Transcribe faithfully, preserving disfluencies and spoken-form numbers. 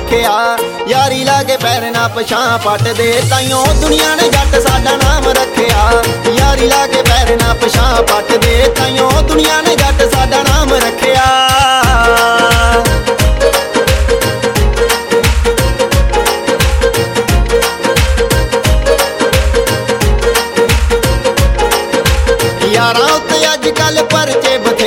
रखिया। यारी ला के पैर ना पछां पट दे ताइयों दुनिया ने जट साडा नाम रखिया। यारी ला के पैर ना पछां पट दे ताइयों दुनिया ने जट साडा नाम रखिया। यारां उत्ते अज कल परचे